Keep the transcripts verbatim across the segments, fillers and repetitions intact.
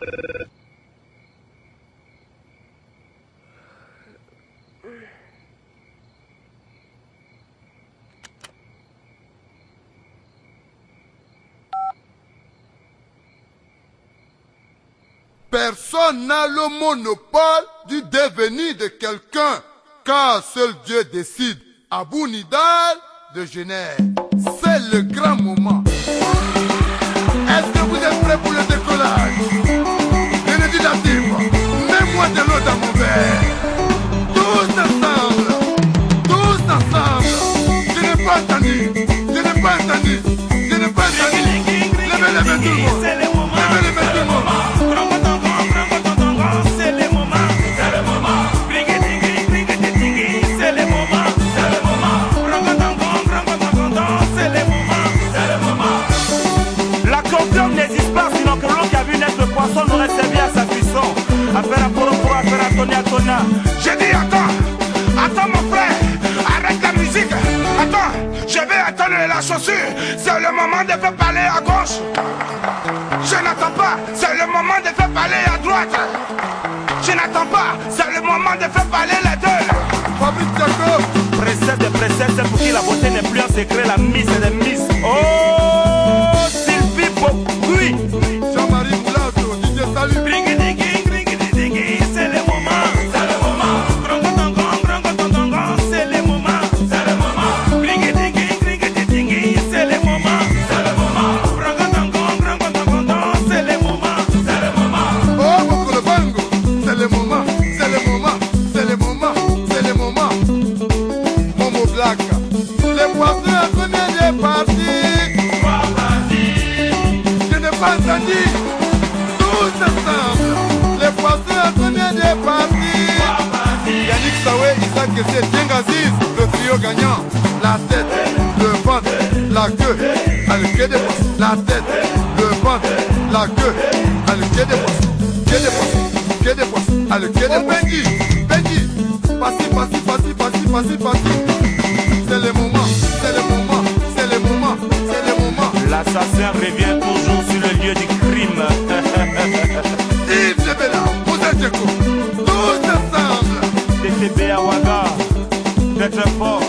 Personne n'a le monopole du devenir de quelqu'un, car seul Dieu décide. Abou Nidal de Genève, c'est le grand moment. Est-ce que vous êtes prêts pour le décollage? Bénédictif, mets-moi de l'eau dans mon verre. Tous ensemble, tous ensemble. Je n'ai pas entendu, je n'ai pas entendu, je n'ai pas entendu. Levez, levez tout le monde, levez, levez tout le monde. Poisson nous reste bien à sa cuisson. Affaire à Poro Poro, affaire à Tony à Tona. J'ai dit attends, attends mon frère, arrête la musique. Attends, je vais attendre la chaussure. C'est le moment de faire parler à gauche. Je n'attends pas, c'est le moment de faire parler à droite. Je n'attends pas, c'est le moment de faire parler les deux. Fabrice Jacob, précepte de précepte, c'est pour qui la beauté n'est plus un secret, la miss et des miss. Oh, Sylvie Bokoui. Jean-Marie Moulasso, D J Salut. C'est le moment, c'est le moment. C'est le moment, c'est le moment. C'est le moment, c'est le moment. C'est le moment, c'est le moment. Oh, Boko le Bango, c'est le moment, c'est le moment, c'est le moment, c'est le moment. Momo Black, les poissons à combien de parties? Trois parties. Je n'ai pas entendu. Tous ensemble, les poissons à combien de parties? Trois parties. Yannick Sawe, Isaac Kessé, Djengaziz, le trio gagnant. La tête, le ventre, la queue, avec que des poissons. La tête, le ventre, la queue, avec que des poissons. Que des poissons, que des poissons, avec que des poissons. Benji, Benji, passi, passi, passi, passi, passi, passi. C'est le moment, c'est le moment, c'est le moment, c'est le moment. L'assassin revient toujours sur le lieu du crime. Yves Jebela, Moussa Djeko, tous ensemble. T T B à Ouaga, d'être fort.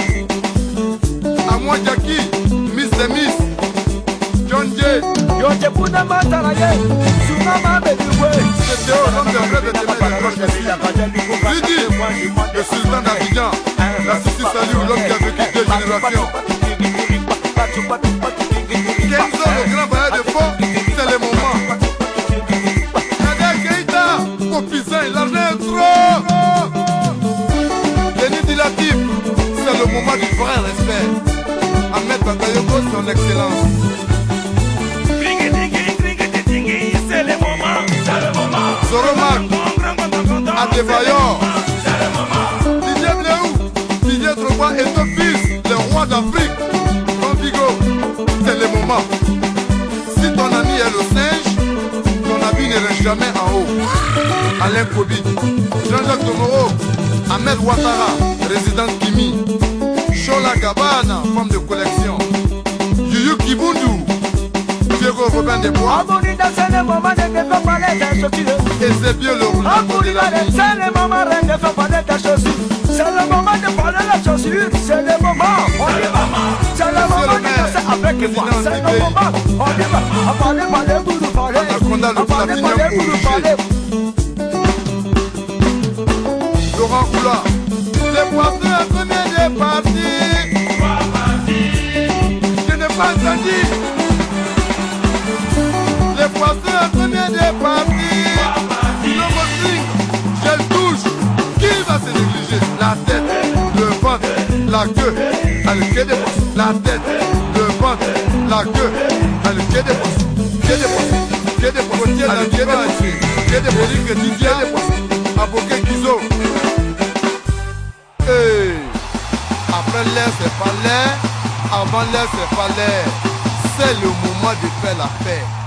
À moi Jackie, Miss the Miss, John J. Yo te puna mataraye, sumama beduwe. C'est Théo, l'homme de vrai de Témé. Lydie, le sultan d'Abidjan, la Sissi Saliou, l'homme qui a vécu deux générations. Kenzo, le grand baillet de fond, c'est le moment. Nadia Keita, Popizan, l'argent est trop. Denis Dilatif, c'est le moment du vrai respect. Ahmed Bakayoko, son excellence. C'est le moment, c'est le moment. Zoromak, Adebayor, c'est le moment. Didier Bléou, Didier Drogba et ton fils, le roi d'Afrique. Convigo, c'est le moment. Si ton ami est le singe, ton habit ne reste jamais en haut. Alain Kobi, Jean-Jacques Tomoro, Ahmed Ouattara, résident Kimi, Shola Gabana, femme de collection, Yuyu Kibundu, Diego Robin des Bois, C'est le moment de faire parler des chaussures. et c'est bien le roulement de la vie. C'est le moment de faire parler des chaussures. C'est le moment de parler des chaussures. C'est le moment. On y va. C'est le moment de danser avec moi. C'est le moment. On y va. À parler, parler, pour nous parler. Anaconda, le À parler, Platinum parler, pour nous parler. Laurent Koula, les poissons à combien de parties? Trois parties. Je n'ai pas entendu. Les poissons à combien de parties? Trois parties. Numéro cinq, je le touche. Qui va se négliger? La tête, le ventre, la queue, avec que des poissons. La tête, le ventre, la queue, avec que des poissons. Que des poissons, que des poissons, avec que des poissons. Que des poissons, que des poissons. Avocat Kizo. Hey. Après l'air, c'est pas l'air. Avant l'air, c'est pas l'air. C'est le moment de faire la paix.